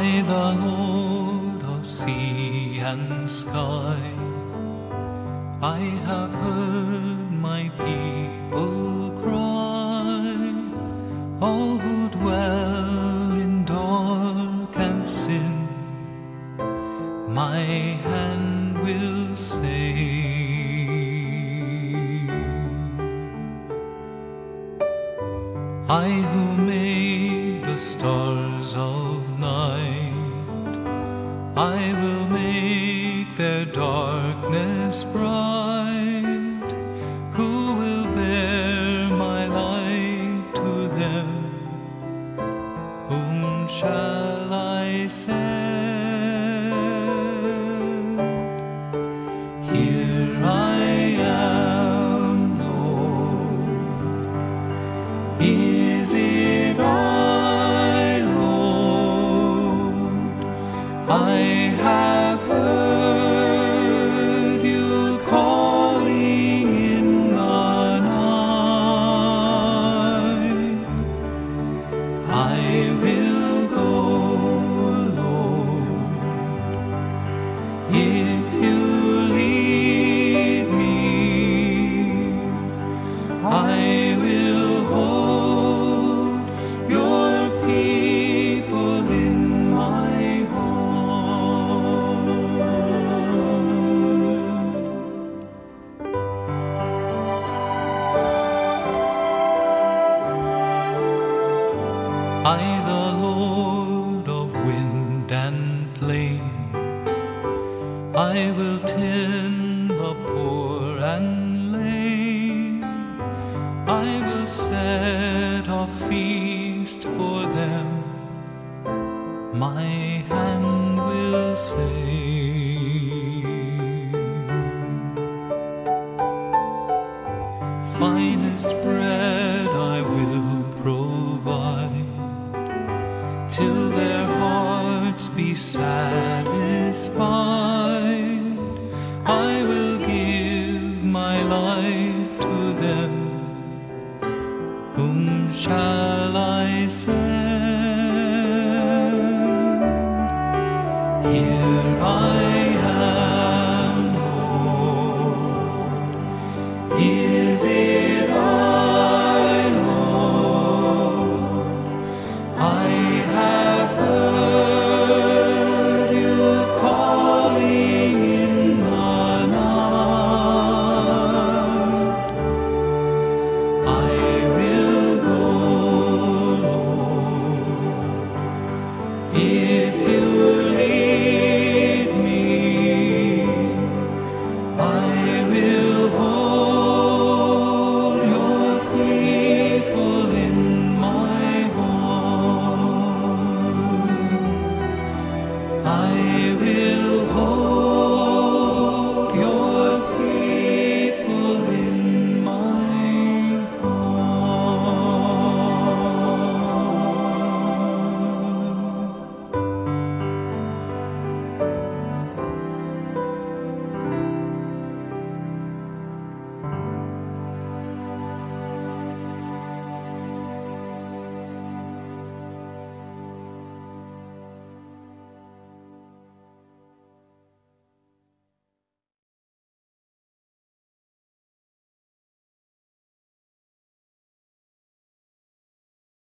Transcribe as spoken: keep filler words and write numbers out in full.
I, the Lord of sea and sky, I have heard my people cry, all who dwell in dark and sin, my hand will save. I who made the stars of night, I will make their darkness bright. Who will bear my light to them? Whom shall I send? Here I am, Lord. Is it I, Lord? I have heard you calling in the night. I will go, Lord, if you lead me. I will hold your people in my heart. I, the Lord of wind and flame, I will tend the poor and lame. I will set a feast for them, my hand will save. Finest bread I will provide, till their hearts be satisfied. I will give my life to them. Whom shall I send? Here I am, Lord. Is it I, Lord? I have heard you calling in the night. I will go, Lord, if you lead me. I will hold your people in my heart. I will